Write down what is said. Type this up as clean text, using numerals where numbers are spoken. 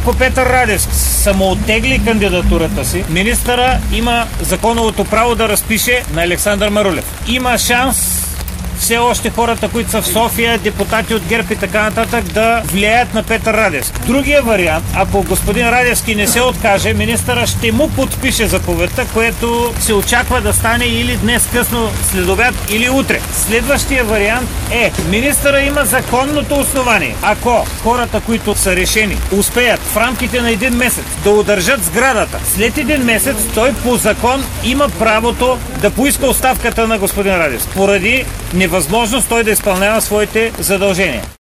Ако Петър Радевски самооттегли кандидатурата си, министъра има законовото право да разпише на Александър Марулев. Има шанс все още хората, които са в София, депутати от ГЕРБ и така нататък, да влияят на Петър Радевски. Другия вариант, ако господин Радевски не се откаже, министъра ще му подпише заповедта, което се очаква да стане или днес късно следобед, или утре. Следващия вариант е, министъра има законното основание. Ако хората, които са решени, успеят в рамките на един месец да удържат сградата, след един месец той по закон има правото да поиска оставката на господин Радевски, поради невъзможност той да изпълнява своите задължения.